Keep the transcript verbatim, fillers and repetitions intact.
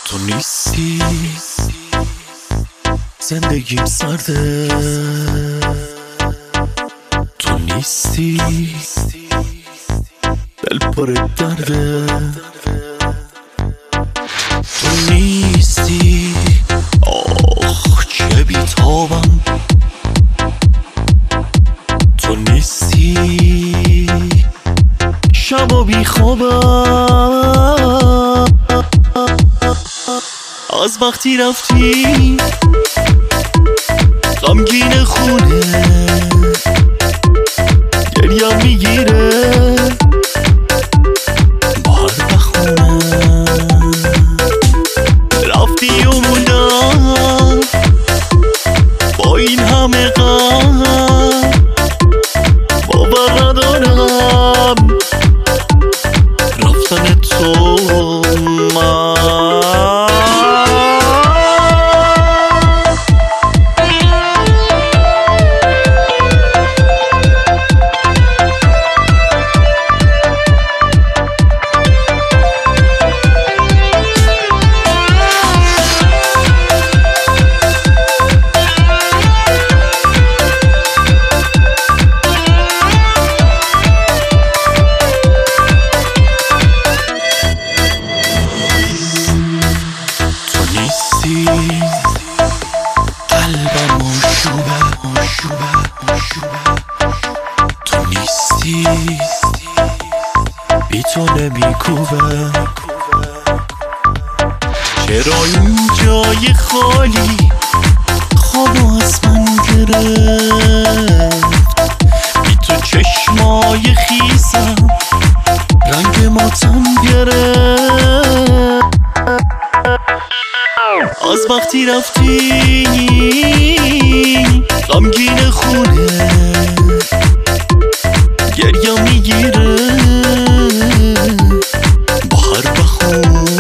تو نیستی زندگیم سرده، تو نیستی دل پر درده، تو نیستی آخ چه بیتابم، تو نیستی شب و بیخوابم. از وقتی رفتی غمگین خونه گریم میگیره بار بخونه، رفتی و موندم با این همه غم، باور ندارم رفتن تو. من قلبم آشوبه آشوبه آشوبه، تو نیستی بی تو نمیکوبه. چرا این جای خالی خوابو از من گرفت، بی تو چشمای خیسم رنگ ماتم گرفت. از وقتی رفتی غمگین خونه گریم میگیره بهر بخون.